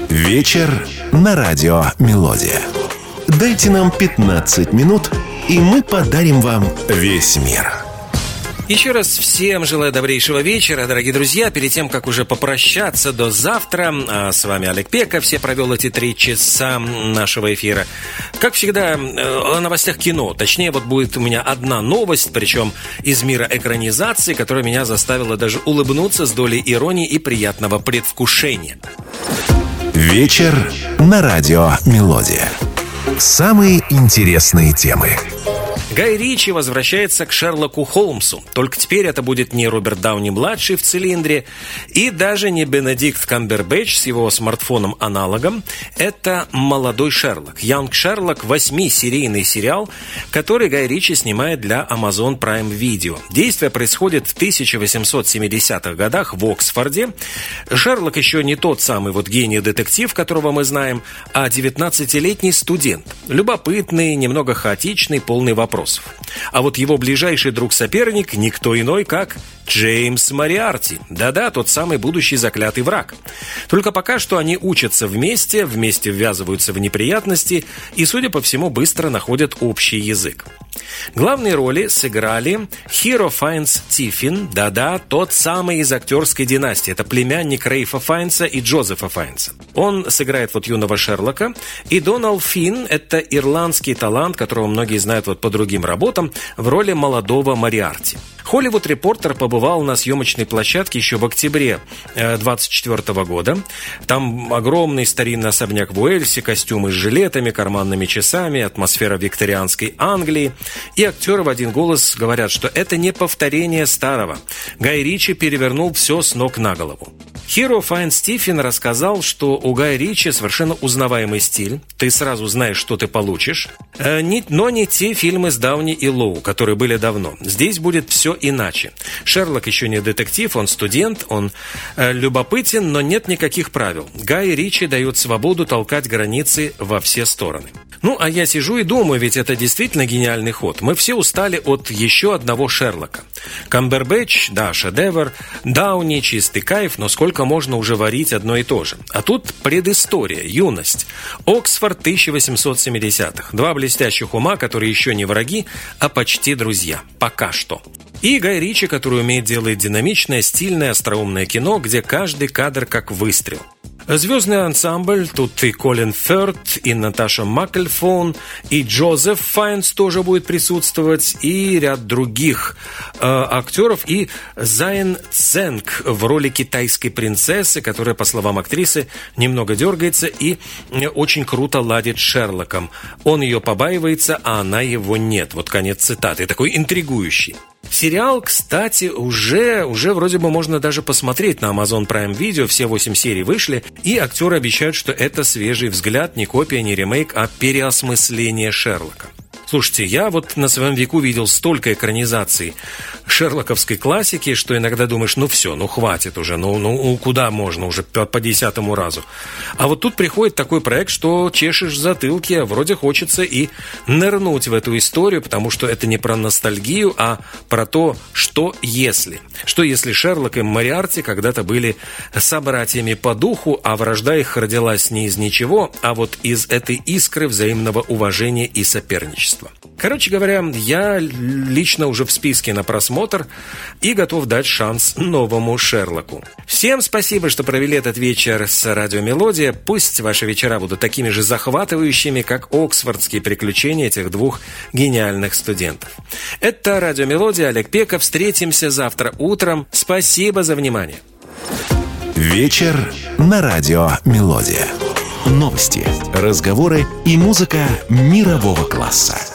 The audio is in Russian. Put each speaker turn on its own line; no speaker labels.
Вечер на радио «Мелодия». Дайте нам 15 минут, и мы подарим вам весь мир.
Еще раз всем желаю добрейшего вечера, дорогие друзья. Перед тем, как уже попрощаться до завтра, с вами Олег Пеков. Я провел эти 3 часа нашего эфира. Как всегда, о новостях кино. Точнее, вот будет у меня одна новость, причем из мира экранизации, которая меня заставила даже улыбнуться с долей иронии и приятного предвкушения.
Вечер на радио «Мелодия». Самые интересные темы.
Гай Ричи возвращается к Шерлоку Холмсу. Только теперь это будет не Роберт Дауни-младший в цилиндре и даже не Бенедикт Камбербэтч с его смартфоном-аналогом. Это молодой Шерлок. Young Шерлок – 8-серийный сериал, который Гай Ричи снимает для Amazon Prime Video. Действие происходит в 1870-х годах в Оксфорде. Шерлок еще не тот самый гений-детектив, которого мы знаем, а 19-летний студент. Любопытный, немного хаотичный, полный вопросов. А вот его ближайший друг-соперник никто иной, как Джеймс Мориарти. Да-да, тот самый будущий заклятый враг. Только пока что они учатся вместе ввязываются в неприятности и, судя по всему, быстро находят общий язык. Главные роли сыграли Хиро Файнс Тиффин, да-да, тот самый из актерской династии. Это племянник Рейфа Файнса и Джозефа Файнса. Он сыграет юного Шерлока. И Доналд Финн – это ирландский талант, которого многие знают по другим работам, в роли молодого Мориарти. Hollywood Reporter побывал на съемочной площадке еще в октябре 24 года. Там огромный старинный особняк в Уэльсе, костюмы с жилетами, карманными часами, атмосфера викторианской Англии. И актеры в один голос говорят, что это не повторение старого. Гай Ричи перевернул все с ног на голову. Хиро Файнс Тиффин рассказал, что у Гая Ричи совершенно узнаваемый стиль. Ты сразу знаешь, что ты получишь. Но не те фильмы с Дауни и Лоу, которые были давно. Здесь будет все иначе. Шерлок еще не детектив, он студент, он любопытен, но нет никаких правил. Гай Ричи дает свободу толкать границы во все стороны. А я сижу и думаю, ведь это действительно гениальный ход. Мы все устали от еще одного Шерлока. Камбербэтч, да, шедевр, Дауни, чистый кайф, но сколько можно уже варить одно и то же. А тут предыстория, юность. Оксфорд 1870-х. 2 блестящих ума, которые еще не враги, а почти друзья. Пока что. И Гай Ричи, который умеет делать динамичное, стильное, остроумное кино, где каждый кадр как выстрел. Звездный ансамбль, тут и Колин Фёрд, и Наташа Маккельфон, и Джозеф Файнс тоже будет присутствовать, и ряд других актеров, и Зайн Цзэнг в роли китайской принцессы, которая, по словам актрисы, немного дергается и очень круто ладит с Шерлоком. Он ее побаивается, а она его нет. Вот конец цитаты. Такой интригующий. Сериал, кстати, уже вроде бы можно даже посмотреть на Amazon Prime Video. Все 8 серий вышли, и актеры обещают, что это свежий взгляд, не копия, не ремейк, а переосмысление Шерлока. Слушайте, я на своем веку видел столько экранизаций шерлоковской классики, что иногда думаешь, все, хватит уже, куда можно уже по 10-му разу. А тут приходит такой проект, что чешешь в затылке, вроде хочется и нырнуть в эту историю, потому что это не про ностальгию, а про то, что если. Что если Шерлок и Мориарти когда-то были собратьями по духу, а вражда их родилась не из ничего, а из этой искры взаимного уважения и соперничества. Короче говоря, я лично уже в списке на просмотр и готов дать шанс новому Шерлоку. Всем спасибо, что провели этот вечер с Радио Мелодия. Пусть ваши вечера будут такими же захватывающими, как оксфордские приключения этих 2 гениальных студентов. Это Радио Мелодия, Олег Пеков. Встретимся завтра утром. Спасибо за внимание.
Вечер на радио «Мелодия». Новости, разговоры и музыка мирового класса.